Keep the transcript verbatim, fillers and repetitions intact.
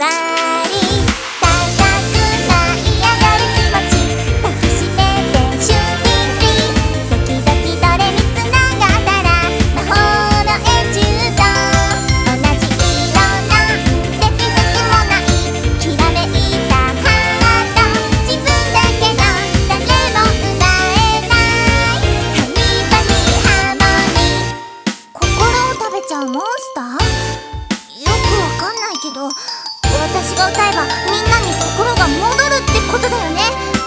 わり高く舞い上がる気持ち抱きしめてシューティングドキドキドレミつながったら魔法のエチュード同じ色なんて一つもないきらめいたハート自分だけの誰も奪えないハニーバニーハーモニー心を食べちゃうモンスター？よくわかんないけど私が歌えばみんなに心が戻るってことだよね。